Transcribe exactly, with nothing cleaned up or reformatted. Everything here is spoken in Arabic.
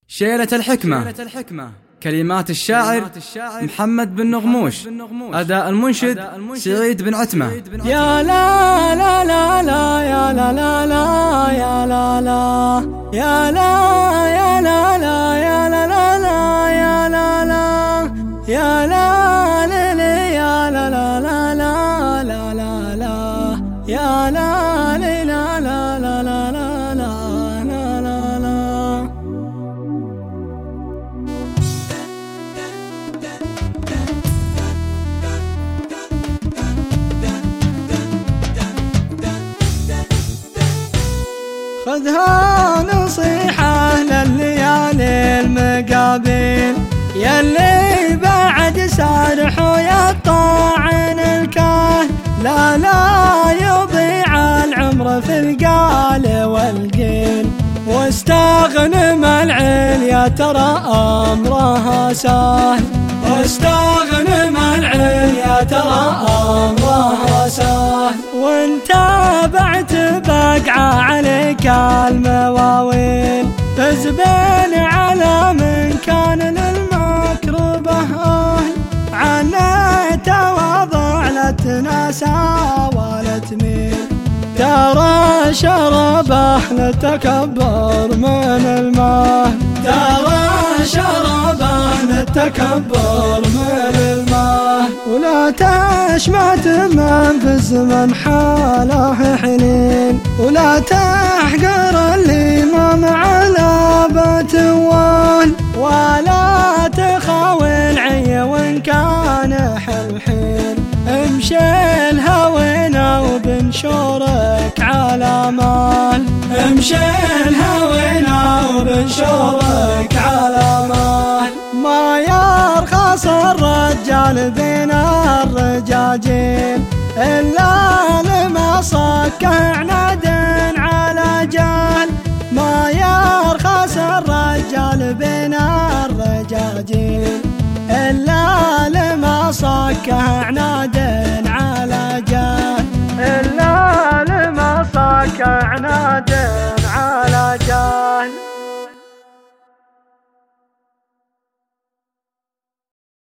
شيلة الحكمة. كلمات الشاعر محمد بن نغموش. أداء المنشد سعيد بن عتمة. يا لا لا لا لا يا لا لا لا يا لا لا يا لا يا لا لا يا لا لا لا يا لا لا يا لا ليلي يا لا لا لا لا لا لا لا يا لا لي لا لا لا لا لا لا لا لا. خذها نصيحة لليالي المقابل يلي بعد سارح ويطاعن الكهل، لا لا يضيع العمر في القال والقيل، واستغنم العليا ترى أمرها سهل، واستغنم العليا ترى أمرها سهل، وانت بعت بقعة عليك المواويل، تزبن على من كان للمكربة أهل، عنيت وضع لتناسى ولا تميل، ترى شربه للتكبر من المال، ترى شربه للتكبر من المال، ولا تشمت من في الزمن حاله حنين، ولا تحقر الإمام على بتوال، ولا تخاوي العي وإن كان حلحين، امشي الهوينا وبنشورك على مال، امشي الهوينا وبنشورك على مال، ما يرخص الرجال بين الرجاجيل إلا لما صكه عناد على جهل، ما يرخص الرجال بين الرجاجيل إلا لما صكه عناد على جهل، إلا لما صكه عناد